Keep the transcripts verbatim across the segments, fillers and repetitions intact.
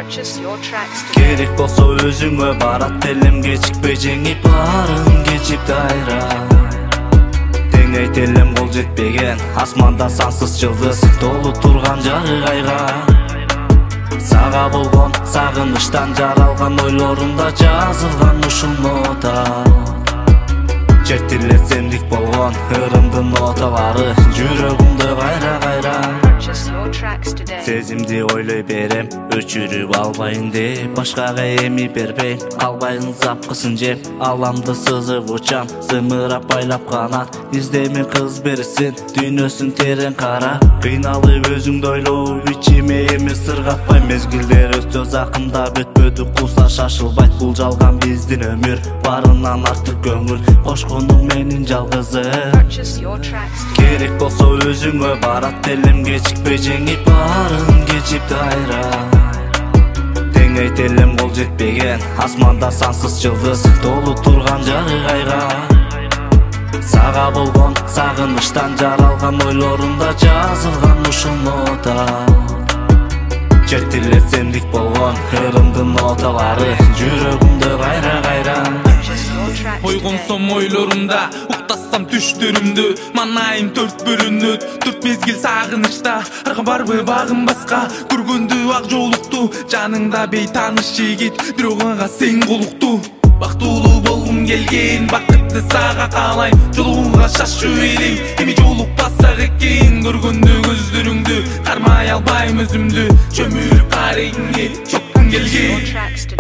Керек болсо өзүңө барат элем, кечикпей жеңип баарын кечип дайра. Теңейт элем кол жетпеген, асманда сансыз жылдыз толу турган жарык айга. Сага болгон сагыныштан жаралган ойлорумда жазылган ушул нота. Жетилесемдик болгон ырымдын ноталары жүрөгүмдө кайра-кайра. Сезимди ойлой берем, өчүрүп албайын деп, башкага эми бербейм, албайын запкысын жеп, аламды сызып учам, зымырап байлап канат, издемен кыз берсин, дүйнөсүн терең кара. Кыйналып өзүңдү ойлоо, ичиме эми сыргатпайм, мезгилдер өтө закындап өтпөдү, кулса шашылбайт, бул жалган биздин өмүр, барынан артык көңүл, кошконуң менин жалгызы. Керек болсо өзүңө барат элем, кечикпей жеңип баарын кечип дайра. Теңейт элем кол жетпеген, асманда сансыз жылдыз толу турган жарык айга. Сага болгон сагыныштан жаралган ойлорумда жазылган ушул нота. Жетилесемдик болгон ырымдын ноталары жүрөгүмдө кайра-кайра. Ойгонсом ойлорумда, уктасам түштөрүмдү, манайым төрт бөлүнөт, төрт мезгил сагынычта. Арга барбы багым баска, көргөндү ак жолукту, жаныңда бейтаныш жигит, бирөөгө сен колукту. Бактылуу болгум келген, бакытты сага каалайм, жолуңга шашу элем, эми жолукпасак экен. Көргөндү көздөрүңдү, кармай албайм өзүмдү, чөмүлүп карегиңе чоккун келген.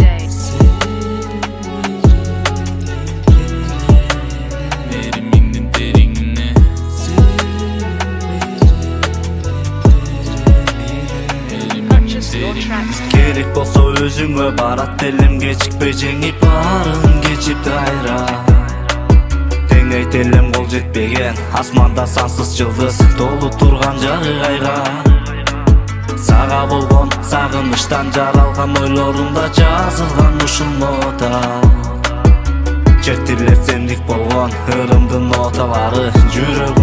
Керек болсо өзүңө барат элем, кечикпей жеңип баарын кечип дайра. Теңейт элем кол жетпеген, асманда сансыз жылдыз толу турган жарык айга. Сага болгон сагыныштан жаралган ойлорумда жазылган ушул нота. Жетилесемдик болгон ырымдын ноталары жүрөгүмдө